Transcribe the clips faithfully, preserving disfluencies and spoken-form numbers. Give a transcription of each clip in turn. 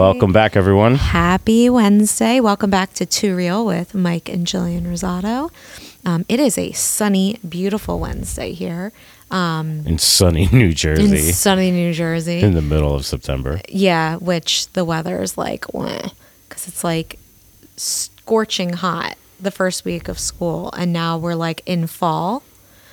Welcome back, everyone. Happy Wednesday. Welcome back to Too Real with Mike and Jillian Rosado. Um, it is a sunny, beautiful Wednesday here. Um, in sunny New Jersey. In sunny New Jersey. In the middle of September. Yeah, which the weather is like, because it's like scorching hot the first week of school, and now we're like in fall.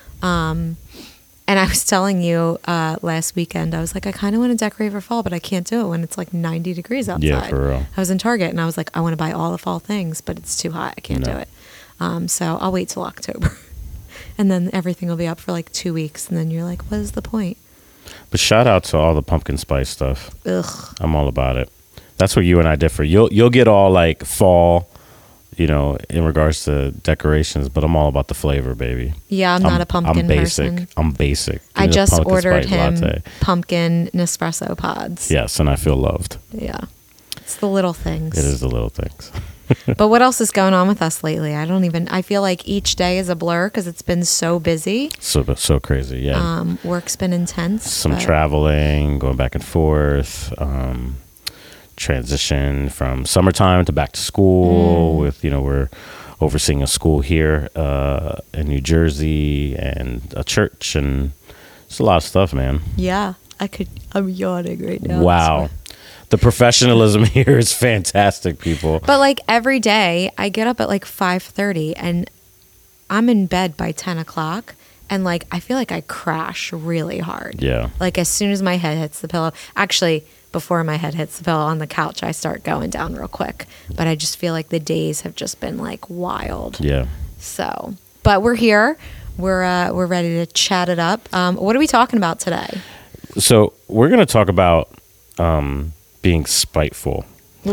Um, and I was telling you uh, last weekend, I was like, I kind of want to decorate for fall, but I can't do it when it's like ninety degrees outside. Yeah, for real. I was in Target, and I was like, I want to buy all the fall things, but it's too hot. I can't No. do it. Um, so I'll wait till October. And then everything will be up for like two weeks, and then you're like, what is the point? But shout out to all the pumpkin spice stuff. Ugh. I'm all about it. That's where you and I differ. You'll you'll get all like fall, you know, in regards to decorations, but I'm all about the flavor, baby. Yeah, I'm, not a pumpkin I'm basic. person. I'm basic. Give I me the just pumpkin ordered spice him latte. pumpkin Nespresso pods. Yes, and I feel loved. Yeah. It's the little things. It is the little things. But what else is going on with us lately? I don't even, I feel like each day is a blur because it's been so busy. So so crazy, yeah. Um, work's been intense. Some but- traveling, going back and forth. Um, transition from summertime to back to school. Mm. With you know we're overseeing a school here uh, in New Jersey and a church, and it's a lot of stuff, man. Yeah. I could, I'm yawning right now. Wow. The professionalism here is fantastic, people. But like every day, I get up at like five thirty and I'm in bed by ten o'clock. And like, I feel like I crash really hard. Yeah. Like as soon as my head hits the pillow, actually, before my head hits the pillow on the couch, I start going down real quick. But I just feel like the days have just been like wild. Yeah. So, but we're here. We're uh, we're ready to chat it up. Um, what are we talking about today? So we're going to talk about um, being spiteful. uh,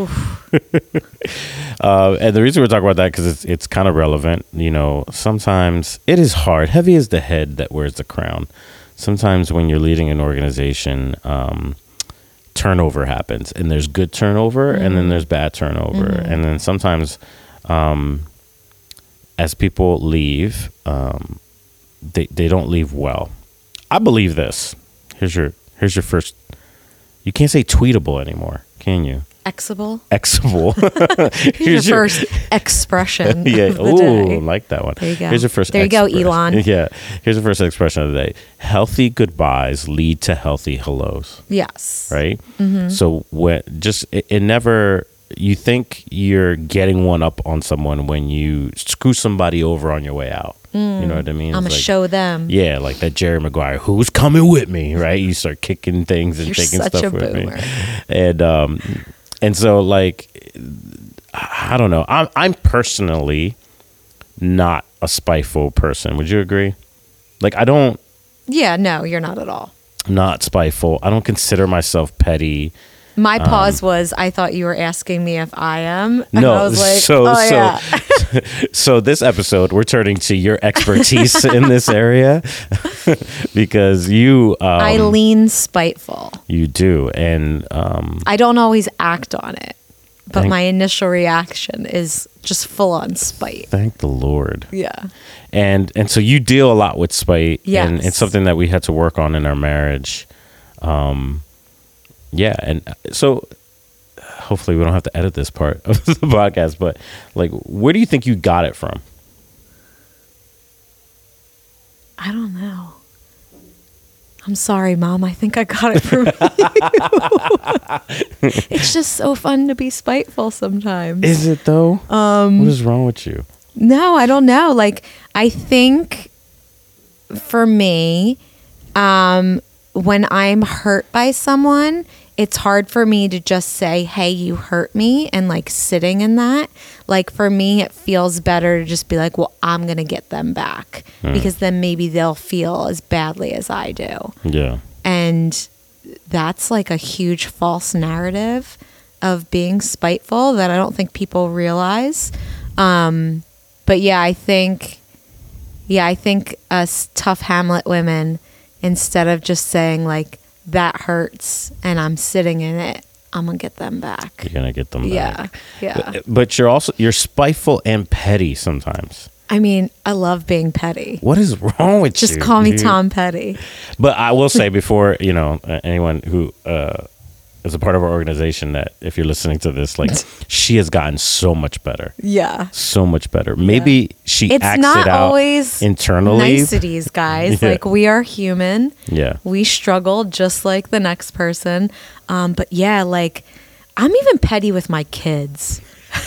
and the reason we're talking about that because it's it's kind of relevant. You know, sometimes it is hard. Heavy is the head that wears the crown. Sometimes when you're leading an organization, um, turnover happens, and there's good turnover, mm-hmm. and then there's bad turnover, mm-hmm. and then sometimes, um, as people leave, um, they they don't leave well. I believe this. Here's your here's your first. You can't say tweetable anymore, can you? Exable. Exable. Here's, Here's your, your first expression. Yeah. Of the Ooh, day. like that one. There you go. Here's your first. There you express- go, Elon. Yeah. Here's the first expression of the day. Healthy goodbyes lead to healthy hellos. Yes. Right. Mm-hmm. So when just it, it never. You think you're getting one up on someone when you screw somebody over on your way out. Mm. You know what I mean? I'm going like, to show them. Yeah, like that Jerry Maguire, who's coming with me, right? You start kicking things and You're taking such stuff a with boomer. me. And um and so like I don't know. I'm I'm personally not a spiteful person. Would you agree? Like I don't Yeah, no, you're not at all. Not spiteful. I don't consider myself petty. My pause um, was, I thought you were asking me if I am. And no, I was like, so oh, so yeah. so this episode we're turning to your expertise in this area because you um, I lean spiteful. You do, and um, I don't always act on it, but thank, my initial reaction is just full on spite. Thank the Lord. Yeah. And and so you deal a lot with spite, yes. and it's something that we had to work on in our marriage. Um, yeah, and so hopefully we don't have to edit this part of the podcast, but like, where do you think you got it from? I don't know. I'm sorry, Mom. I think I got it from you. It's just so fun to be spiteful sometimes. Is it though? Um, what is wrong with you? No, I don't know. Like, I think for me, um, when I'm hurt by someone, it's hard for me to just say, hey, you hurt me, and like sitting in that. Like for me, it feels better to just be like, well, I'm going to get them back mm. because then maybe they'll feel as badly as I do. Yeah. And that's like a huge false narrative of being spiteful that I don't think people realize. Um, but yeah, I think, yeah, I think us tough Hamlet women, instead of just saying like, that hurts and I'm sitting in it, I'm gonna get them back. You're gonna get them yeah, back. Yeah. But, but you're also you're spiteful and petty sometimes. I mean, I love being petty. What is wrong with Just you? Just call me dude? Tom Petty. But I will say before, you know, uh, anyone who uh, as a part of our organization that if you're listening to this, like she has gotten so much better. Yeah. So much better. Maybe Yeah. she It's acts not it out always internally. niceties, guys. Yeah. Like, we are human. Yeah. We struggle just like the next person. Um, but yeah, like, I'm even petty with my kids.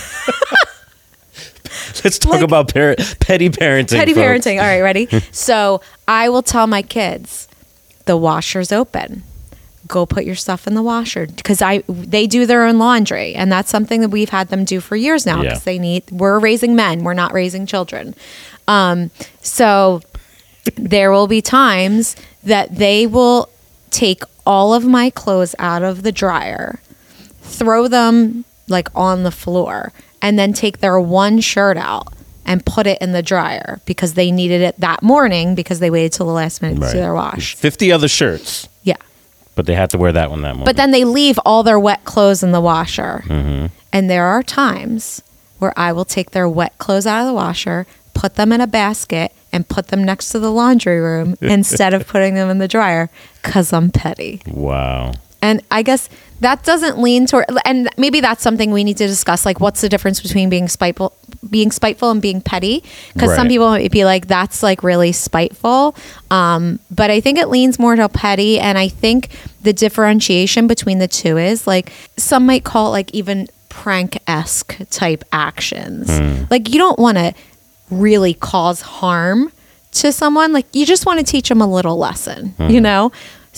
Let's talk Like- about par- petty parenting. Petty folks. parenting. All right, ready? So I will tell my kids, the washer's open. Go put your stuff in the washer, because I they do their own laundry, and that's something that we've had them do for years now, because Yeah. they need. We're raising men. We're not raising children. Um, so there will be times that they will take all of my clothes out of the dryer, throw them like on the floor, and then take their one shirt out and put it in the dryer because they needed it that morning because they waited till the last minute to Right. do their wash. fifty other shirts, Yeah. but they had to wear that one that morning. But then they leave all their wet clothes in the washer. Mm-hmm. And there are times where I will take their wet clothes out of the washer, put them in a basket, and put them next to the laundry room instead of putting them in the dryer, because I'm petty. Wow. And I guess that doesn't lean toward, and maybe that's something we need to discuss. Like, what's the difference between being spiteful, being spiteful and being petty? Because some Right. people might be like, that's like really spiteful. Um, but I think it leans more to petty. And I think the differentiation between the two is like, some might call it like even prank-esque type actions. Like, you don't want to really cause harm to someone. Like, you just want to teach them a little lesson, you know?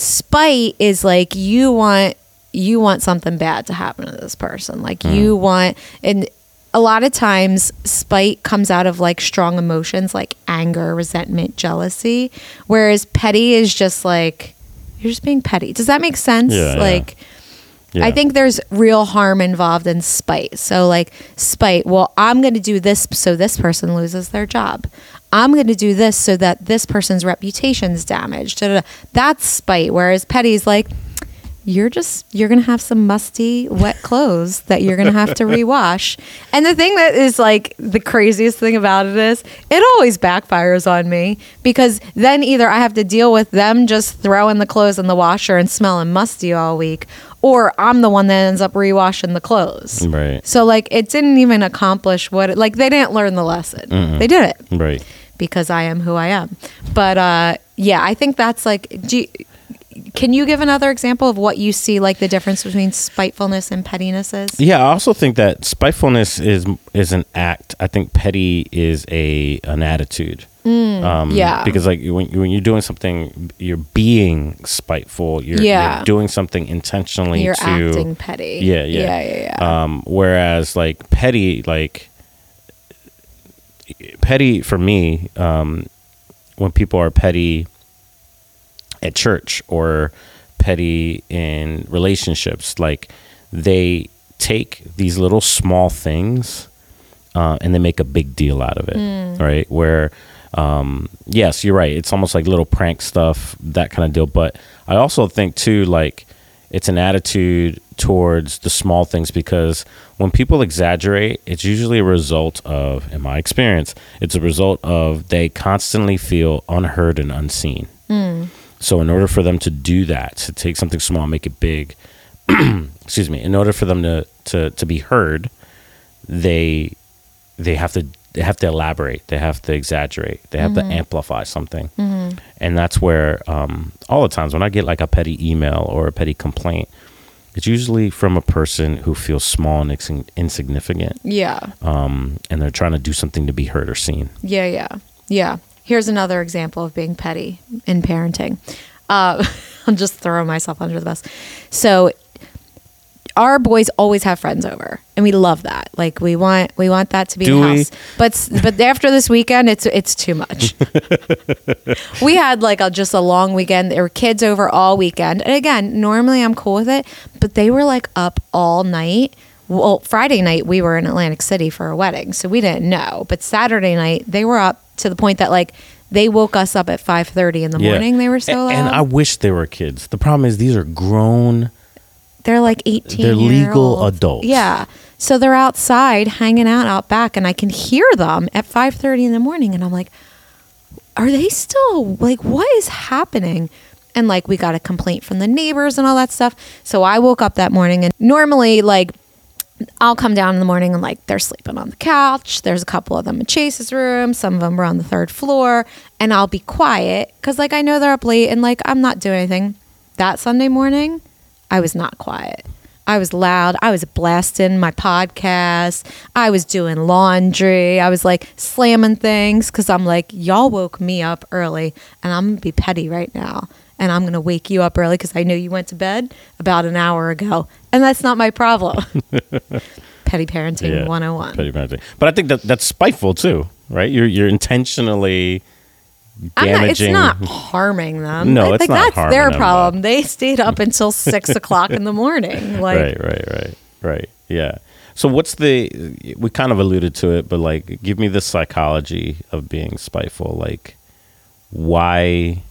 Spite is like, you want you want something bad to happen to this person. Like, you want, and a lot of times spite comes out of like strong emotions like anger, resentment, jealousy, whereas petty is just like, you're just being petty. Does that make sense? Yeah, yeah. Like, Yeah. I think there's real harm involved in spite. So like spite, well, I'm going to do this so this person loses their job. I'm going to do this so that this person's reputation's damaged. Da, da, da. That's spite. Whereas petty is like, you're just, you're going to have some musty, wet clothes that you're going to have to rewash. And the thing that is like the craziest thing about it is it always backfires on me, because then either I have to deal with them just throwing the clothes in the washer and smelling musty all week, or I'm the one that ends up rewashing the clothes. Right. So like, it didn't even accomplish what it, like they didn't learn the lesson. Mm-mm. They did it Right. because I am who I am. But uh, yeah, I think that's like, do you, can you give another example of what you see like the difference between spitefulness and pettiness is? Yeah, I also think that spitefulness is is an act. I think petty is a an attitude. Um, yeah. Because like when when you're doing something, you're being spiteful. You're, Yeah. you're doing something intentionally. You're to, acting petty. Yeah, yeah, Yeah, yeah, yeah. Um, whereas like petty, like petty for me, um, when people are petty at church or petty in relationships, like they take these little small things uh, and they make a big deal out of it, right? Where, um, yes, you're right. It's almost like little prank stuff, that kind of deal. But I also think too, like it's an attitude towards the small things, because when people exaggerate, it's usually a result of, in my experience, it's a result of they constantly feel unheard and unseen. So in order for them to do that, to take something small, make it big, excuse me, in order for them to, to, to be heard, they they have to they have to elaborate, they have to exaggerate, they have to amplify something. And that's where um, all the times when I get like a petty email or a petty complaint, it's usually from a person who feels small and insign- insignificant, Yeah. um, and they're trying to do something to be heard or seen. Yeah, yeah, yeah. Here's another example of being petty in parenting. Uh, I'm just throwing myself under the bus. So our boys always have friends over, and we love that. Like we want, we want that to be Do the we? house. But s- but after this weekend, it's it's too much. We had like a, just a long weekend. There were kids over all weekend, and again, normally I'm cool with it, but they were like up all night. Well, Friday night we were in Atlantic City for a wedding, so we didn't know. But Saturday night they were up to the point that like they woke us up at five thirty in the morning. They were so A- loud. And I wish they were kids. The problem is these are grown. They're like eighteen. They're year legal olds. adults. Yeah. So they're outside hanging out out back, and I can hear them at five thirty in the morning, and I'm like, are they still like, what is happening? And like we got a complaint from the neighbors and all that stuff. So I woke up that morning, and normally like I'll come down in the morning and like they're sleeping on the couch. There's a couple of them in Chase's room. Some of them are on the third floor, and I'll be quiet because like I know they're up late and like I'm not doing anything. That Sunday morning, I was not quiet. I was loud. I was blasting my podcast. I was doing laundry. I was like slamming things because I'm like, y'all woke me up early, and I'm going to be petty right now. And I'm going to wake you up early because I know you went to bed about an hour ago. And that's not my problem. Petty parenting Yeah, one oh one. Petty parenting. But I think that that's spiteful too, right? You're you're intentionally damaging. I'm not, it's not harming them. No, like, it's not that's harming their them, problem. They stayed up until six o'clock in the morning. Like, right, right, right, right. Yeah. So what's the? We kind of alluded to it, but like, give me the psychology of being spiteful. Like, why?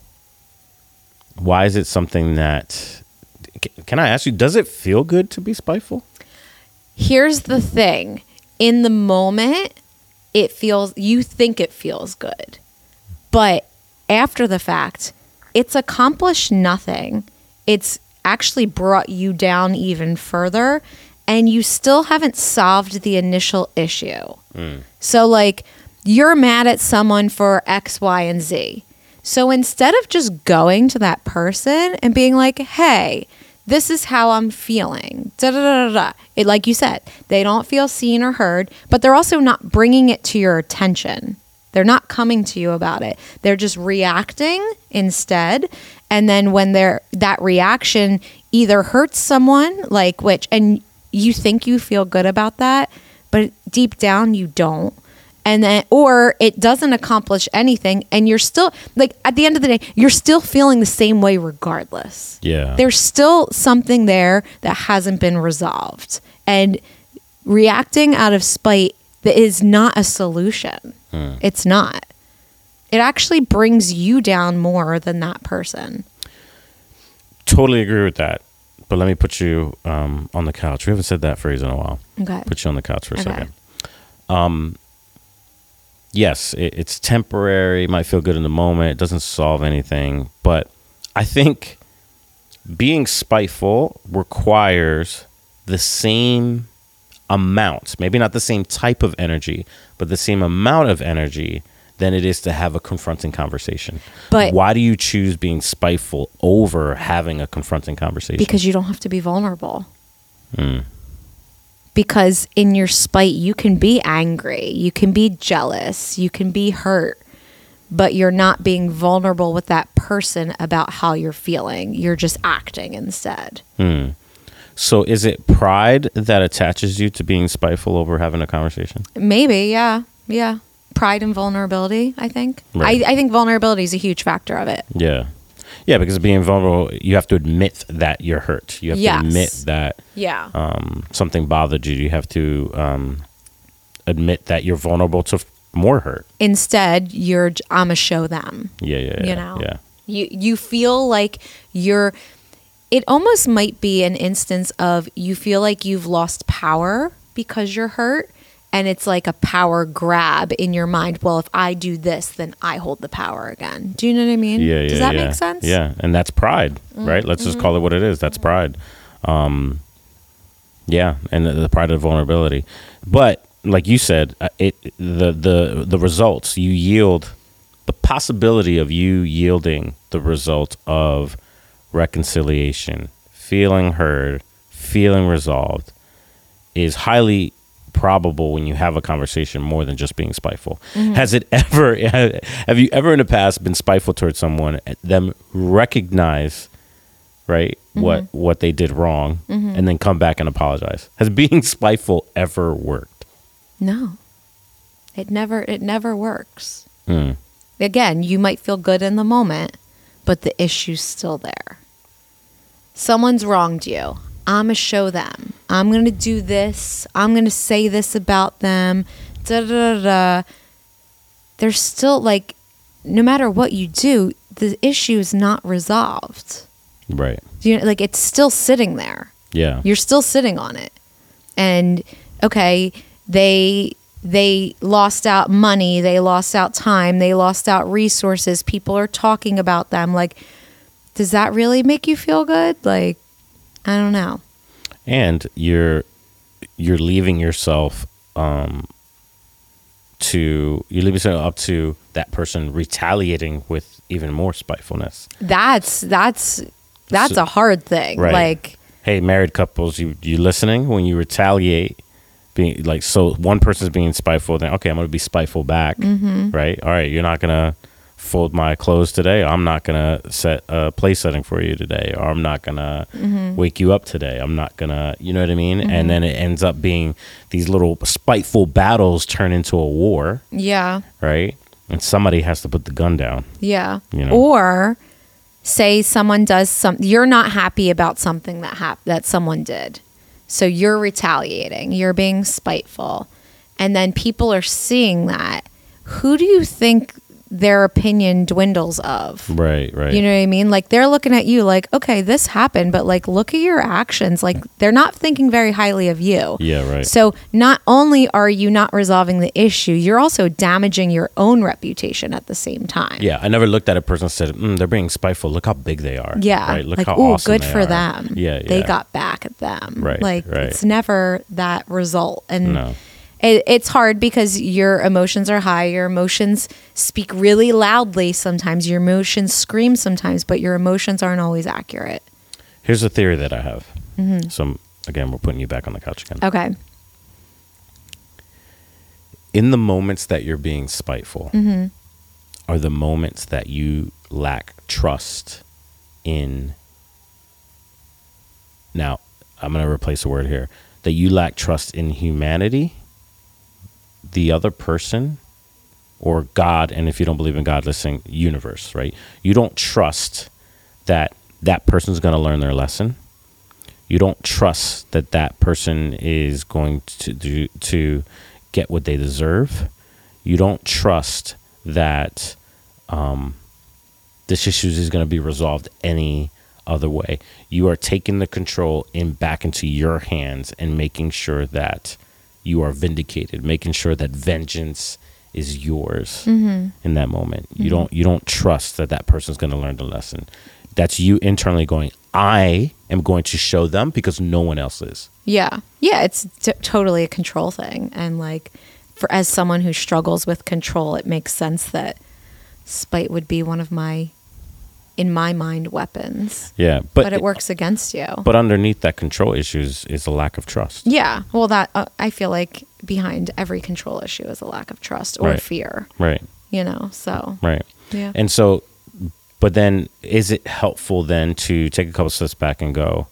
Why is it something that? Can I ask you? Does it feel good to be spiteful? Here's the thing. In the moment, it feels. You think it feels good. But after the fact, it's accomplished nothing. It's actually brought you down even further, and you still haven't solved the initial issue. Mm. So, like, you're mad at someone for X, Y, and Z. So instead of just going to that person and being like, hey, this is how I'm feeling, da da da da da. It, like you said, they don't feel seen or heard, but they're also not bringing it to your attention. They're not coming to you about it. They're just reacting instead. And then when they're that reaction either hurts someone, like which, and you think you feel good about that, but deep down you don't. And then, or it doesn't accomplish anything, and you're still like at the end of the day, you're still feeling the same way regardless. Yeah. There's still something there that hasn't been resolved, and reacting out of spite that is not a solution. Hmm. It's not. It actually brings you down more than that person. Totally agree with that. But let me put you um, on the couch. We haven't said that phrase in a while. Okay. Put you on the couch for a okay. second. Um, yes, it, it's temporary. It might feel good in the moment. It doesn't solve anything. But I think being spiteful requires the same amount, maybe not the same type of energy, but the same amount of energy than it is to have a confronting conversation. But why do you choose being spiteful over having a confronting conversation? Because you don't have to be vulnerable. Mm. Because in your spite, you can be angry, you can be jealous, you can be hurt, but you're not being vulnerable with that person about how you're feeling. You're just acting instead. Mm. So is it pride that attaches you to being spiteful over having a conversation? Maybe, yeah. Yeah. Pride and vulnerability, I think. Right. I, I think vulnerability is a huge factor of it. Yeah. Yeah, because being vulnerable, you have to admit that you're hurt. You have yes. to admit that yeah. um, something bothered you. You have to um, admit that you're vulnerable to f- more hurt. Instead, you're, I'm going to show them. Yeah, yeah, yeah. You know? Yeah. You, you feel like you're... It almost might be an instance of you feel like you've lost power because you're hurt, and it's like a power grab in your mind. Well, if I do this, then I hold the power again. Do you know what I mean? Yeah, yeah, Does that yeah. make sense? Yeah, and that's pride, mm-hmm. right? Let's just call it what it is. That's pride. Um, yeah, and the, the pride of vulnerability. But like you said, it the the the results you yield, the possibility of you yielding the result of reconciliation, feeling heard, feeling resolved, is highly probable when you have a conversation more than just being spiteful. Mm-hmm. Has it ever, have you ever in the past been spiteful towards someone, them recognize, right, mm-hmm. what what they did wrong, mm-hmm. and then come back and apologize? Has being spiteful ever worked? No. It never, it never works. Mm. Again, you might feel good in the moment, but the issue's still there. Someone's wronged you. I'm going to show them. I'm going to do this. I'm going to say this about them. Da, da, da, da. There's still, like, no matter what you do, the issue is not resolved. Right. You know, like, it's still sitting there. Yeah. You're still sitting on it. And, okay, they they lost out money. They lost out time. They lost out resources. People are talking about them. Like, does that really make you feel good? Like, I don't know. And you're you're leaving yourself um, to you leave yourself up to that person retaliating with even more spitefulness. That's that's that's So- a hard thing. Right. Like, Hey, married couples, you you listening? When you retaliate, being like, so one person's being spiteful, then okay, I'm gonna be spiteful back, Mm-hmm. right? All right, you're not gonna fold my clothes today. I'm not gonna set a place setting for you today, or I'm not gonna Mm-hmm. wake you up today. I'm not gonna, you know what I mean? And then it ends up being these little spiteful battles turn into a war, yeah, right? And somebody has to put the gun down. yeah. You know. Or say someone does some, you're not happy about something that hap- that someone did, so you're retaliating. You're being spiteful, and then people are seeing that. Who do you think their opinion dwindles of? Right, right. You know what I mean? Like, they're looking at you like, okay, this happened, but like, look at your actions. Like, they're not thinking very highly of you. Yeah, right. So not only are you not resolving the issue, you're also damaging your own reputation at the same time. Yeah, I never looked at a person and said, mm, they're being spiteful. Look how big they are. Yeah. Right? Look like, how ooh, awesome good they for are. them. Yeah, yeah. They got back at them. Right, Like, right. it's never that result. And No. it, it's hard because your emotions are high. Your emotions speak really loudly sometimes. Your emotions scream sometimes, but your emotions aren't always accurate. Here's a theory that I have. Mm-hmm. So, again, we're putting you back on the couch again. Okay. In the moments that you're being spiteful Mm-hmm. are the moments that you lack trust in. Now, I'm going to replace a word here. That you lack trust in humanity, the other person, or God. And if you don't believe in God, listen, universe, right? You don't trust that that person's going to learn their lesson. You don't trust that that person is going to do, to get what they deserve. You don't trust that um, this issue is going to be resolved any other way. You are taking the control in back into your hands and making sure that you are vindicated, making sure that vengeance is yours Mm-hmm. in that moment. You don't you don't trust that that person's going to learn the lesson. That's you internally going, I am going to show them because no one else is. Yeah. Yeah. It's t- totally a control thing. And like, for as someone who struggles with control, it makes sense that spite would be one of my, in my mind, weapons. Yeah, But, but it works against you. But underneath that control issue is, is a lack of trust. Yeah. Well, that uh, I feel like behind every control issue is a lack of trust or Right. fear, Right, you know? So, right. yeah. And so, but then is it helpful then to take a couple steps back and go,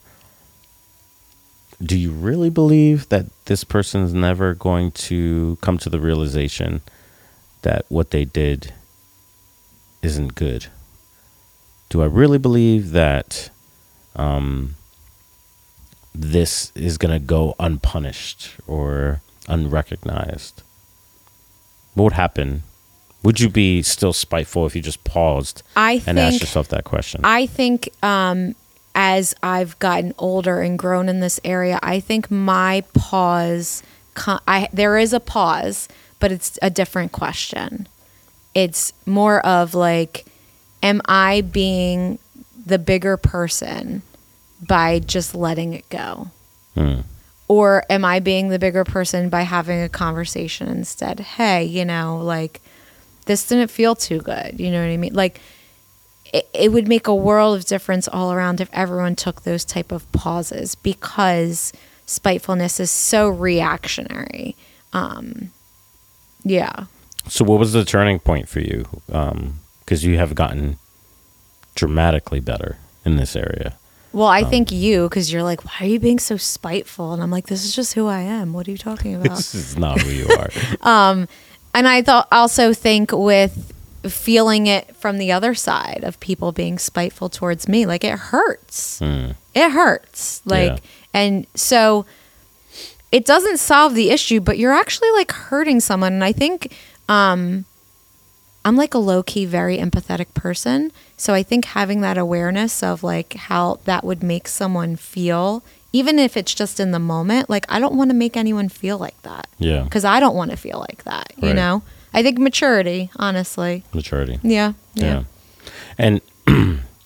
do you really believe that this person's never going to come to the realization that what they did isn't good? Do I really believe that um, this is going to go unpunished or unrecognized? What would happen? Would you be still spiteful if you just paused I and asked think, yourself that question? I think, um, as I've gotten older and grown in this area, I think my pause, co- I, there is a pause, but it's a different question. It's more of like, am I being the bigger person by just letting it go? Hmm. Or am I being the bigger person by having a conversation instead? Hey, you know, like, this didn't feel too good. You know what I mean? Like, it, it would make a world of difference all around if everyone took those type of pauses, because spitefulness is so reactionary. Um, yeah. So what was the turning point for you? Because you have gotten dramatically better in this area. Well, I think you, because you're like, why are you being so spiteful? And I'm like, this is just who I am. What are you talking about? This is not who you are. And I thought also think with feeling it from the other side of people being spiteful towards me, like, it hurts. Hmm. It hurts. Like, Yeah. and so it doesn't solve the issue, but you're actually like hurting someone. And I think um, I'm like a low key, very empathetic person. So I think having that awareness of like how that would make someone feel, even if it's just in the moment, like, I don't want to make anyone feel like that. Yeah. Because I don't want to feel like that, you Right. know? I think maturity, honestly. Maturity. Yeah. Yeah. Yeah. And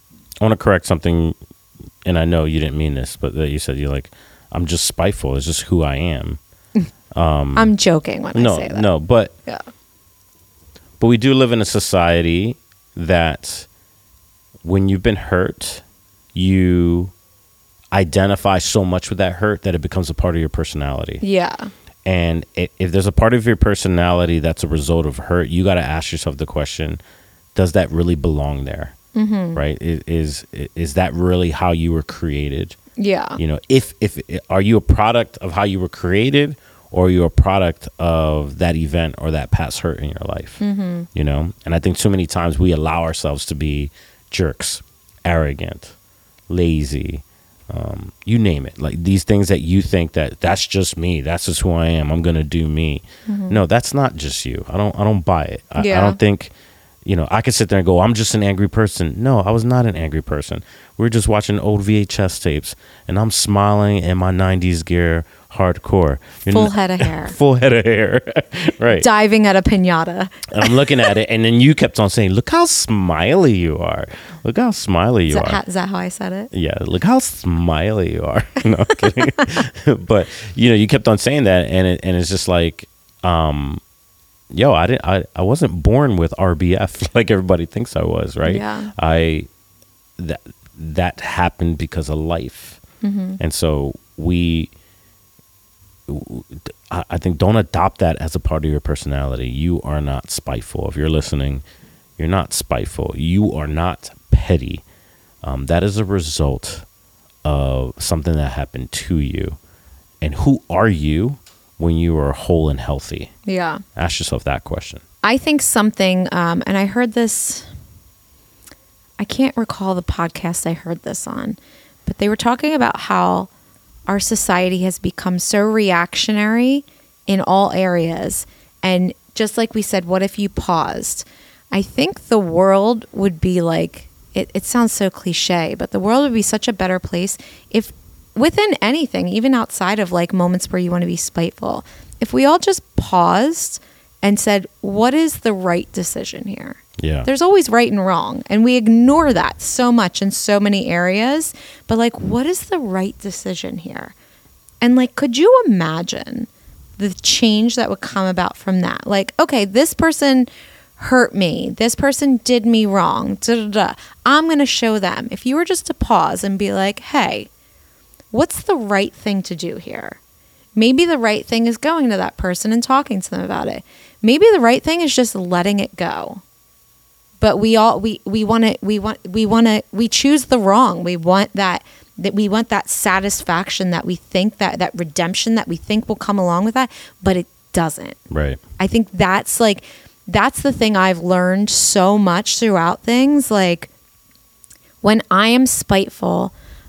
want to correct something, and I know you didn't mean this, but that you said you're like, I'm just spiteful. It's just who I am. Um, I'm joking when no, I say that. No, but Yeah. but we do live in a society that when you've been hurt, you identify so much with that hurt that it becomes a part of your personality. Yeah. And i- if there's a part of your personality that's a result of hurt, you got to ask yourself the question, does that really belong there? Mm-hmm. Right? I- Is is that really how you were created? Yeah. You know, if if are you a product of how you were created, or are you a product of that event or that past hurt in your life? Mm-hmm. You know, and I think too many times we allow ourselves to be jerks, arrogant, lazy, um, you name it. Like these things that you think that that's just me, that's just who I am, I'm gonna do me. Mm-hmm. No, that's not just you. I don't I don't buy it. I, Yeah. I don't think, you know, I could sit there and go, I'm just an angry person. No, I was not an angry person. We were just watching old V H S tapes and I'm smiling in my nineties gear, hardcore. You're Full n- head of hair. Full head of hair. Right. Diving at a piñata. And I'm looking at it, and then you kept on saying, look how smiley you are. Look how smiley Is you that, are. how, is that how I said it? Yeah, look how smiley you are. No, I'm kidding. But, you know, you kept on saying that, and it, and it's just like, um, yo, I didn't, I, I wasn't born with R B F like everybody thinks I was, right? Yeah. I, that, that happened because of life. Mm-hmm. And so we, I I think don't adopt that as a part of your personality. You are not spiteful. If you're listening, you're not spiteful. You are not petty. Um, that is a result of something that happened to you. And who are you when you are whole and healthy? Yeah. Ask yourself that question. I think something, um, and I heard this, I can't recall the podcast I heard this on, but they were talking about how our society has become so reactionary in all areas. And just like we said, what if you paused? I think the world would be like, it, it sounds so cliche, but the world would be such a better place if within anything, even outside of like moments where you want to be spiteful, if we all just paused and said, what is the right decision here? Yeah. There's always right and wrong. And we ignore that so much in so many areas. But like, what is the right decision here? And like, could you imagine the change that would come about from that? Like, okay, this person hurt me. This person did me wrong. Da, da, da. I'm going to show them. If you were just to pause and be like, hey, what's the right thing to do here? Maybe the right thing is going to that person and talking to them about it. Maybe the right thing is just letting it go. But we all we we want to we want we want to we choose the wrong. We want that that we want that satisfaction that we think that that redemption that we think will come along with that, but it doesn't. Right. I think that's like that's the thing I've learned so much throughout things. Like when I am spiteful,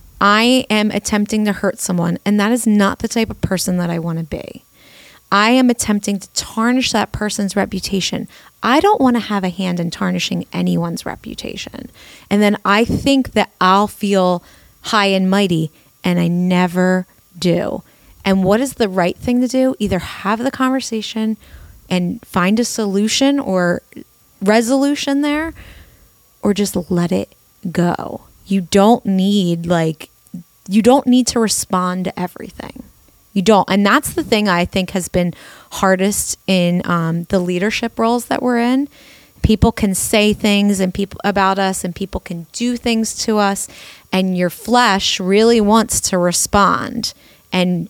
I am attempting to hurt someone, and that is not the type of person that I want to be. I am attempting to tarnish that person's reputation. I don't want to have a hand in tarnishing anyone's reputation. And then I think that I'll feel high and mighty, and I never do. And what is the right thing to do? Either have the conversation and find a solution or resolution there, or just let it go. You don't need like, you don't need to respond to everything. You don't. And that's the thing I think has been hardest in um, the leadership roles that we're in. People can say things and people about us, and people can do things to us, and your flesh really wants to respond and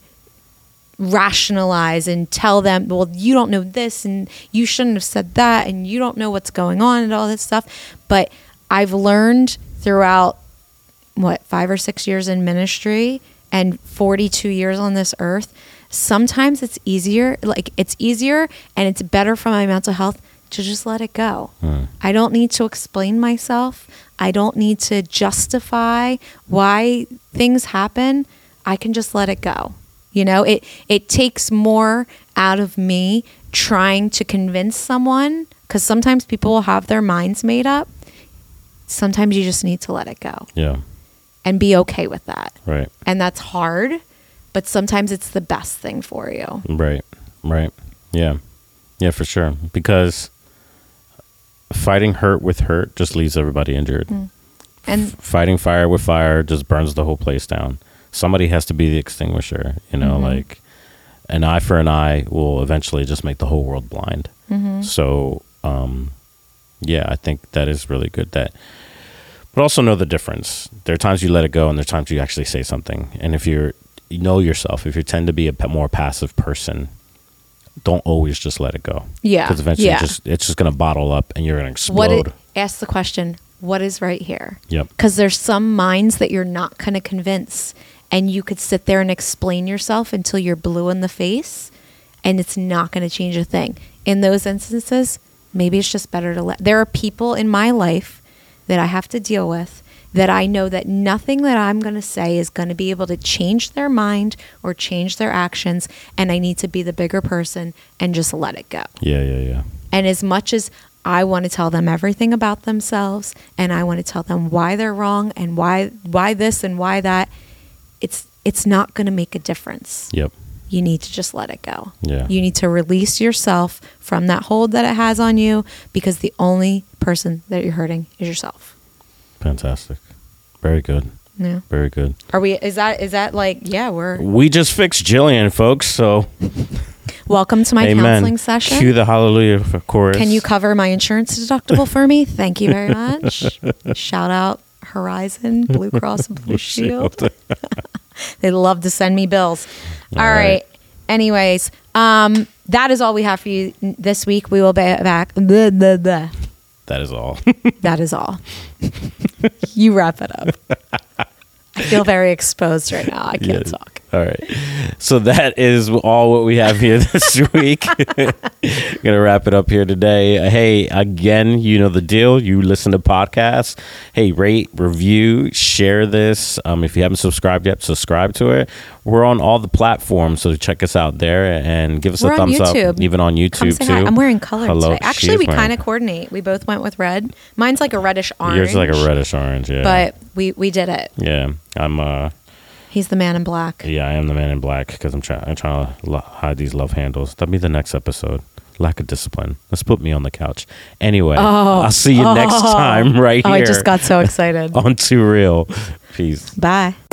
rationalize and tell them, well, you don't know this, and you shouldn't have said that, and you don't know what's going on, and all this stuff. But I've learned throughout, what, five or six years in ministry and forty-two years on this earth, sometimes it's easier, like it's easier and it's better for my mental health to just let it go. Hmm. I don't need to explain myself. I don't need to justify why things happen. I can just let it go. You know, it, it takes more out of me trying to convince someone, because sometimes people will have their minds made up. Sometimes you just need to let it go. Yeah. And be okay with that. Right. And that's hard, but sometimes it's the best thing for you. Right. Right. Yeah. Yeah, for sure. Because fighting hurt with hurt just leaves everybody injured. Mm. And fighting fire with fire just burns the whole place down. Somebody has to be the extinguisher, you know, mm-hmm. like an eye for an eye will eventually just make the whole world blind. Mm-hmm. So, um, yeah, I think that is really good. That, but also know the difference. There are times you let it go, and there are times you actually say something. And if you're, you know yourself, if you tend to be a p- more passive person, don't always just let it go. Yeah, because eventually, yeah. just it's just going to bottle up, and you're going to explode. What it, ask the question: what is right here? Yep. Because there's some minds that you're not going to convince, and you could sit there and explain yourself until you're blue in the face, and it's not going to change a thing. In those instances, maybe it's just better to let. There are people in my life that I have to deal with that I know that nothing that I'm going to say is going to be able to change their mind or change their actions, and I need to be the bigger person and just let it go. Yeah, yeah, yeah. And as much as I want to tell them everything about themselves, and I want to tell them why they're wrong and why why this and why that, it's it's not going to make a difference. Yep. You need to just let it go. Yeah. You need to release yourself from that hold that it has on you, because the only person that you're hurting is yourself. Fantastic. Very good. Yeah. Very good. Are we, is that, is that like, yeah, we're. We just fixed Jillian, folks, so. Welcome to my Amen. counseling session. Cue the hallelujah chorus. Can you cover my insurance deductible for me? Thank you very much. Shout out Horizon, Blue Cross and Blue Shield. They love to send me bills. All, all right. right. Anyways, um, that is all we have for you this week. We will be back. Blah, blah, blah. That is all. That is all. You wrap it up. I feel very exposed right now. I can't yeah. talk. All right. So that is all what we have here this week. Gonna wrap it up here today. Hey, again, you know the deal. You listen to podcasts. Hey, rate, review, share this. Um, if you haven't subscribed yet, subscribe to it. We're on all the platforms, so check us out there and give us We're a thumbs YouTube. up. Even on YouTube too. Hi. I'm wearing color Hello. today. Actually, we kind of coordinate. We both went with red. Mine's like a reddish orange. Yours is like a reddish orange, yeah. But we we did it. Yeah, I'm. uh He's the man in black. Yeah, I am the man in black because I'm trying. I'm trying to lo- hide these love handles. That'll be the next episode. Lack of discipline. Let's put me on the couch. Anyway, oh, I'll see you oh, next time right oh, here. I just got so excited. On Too Real. Peace. Bye.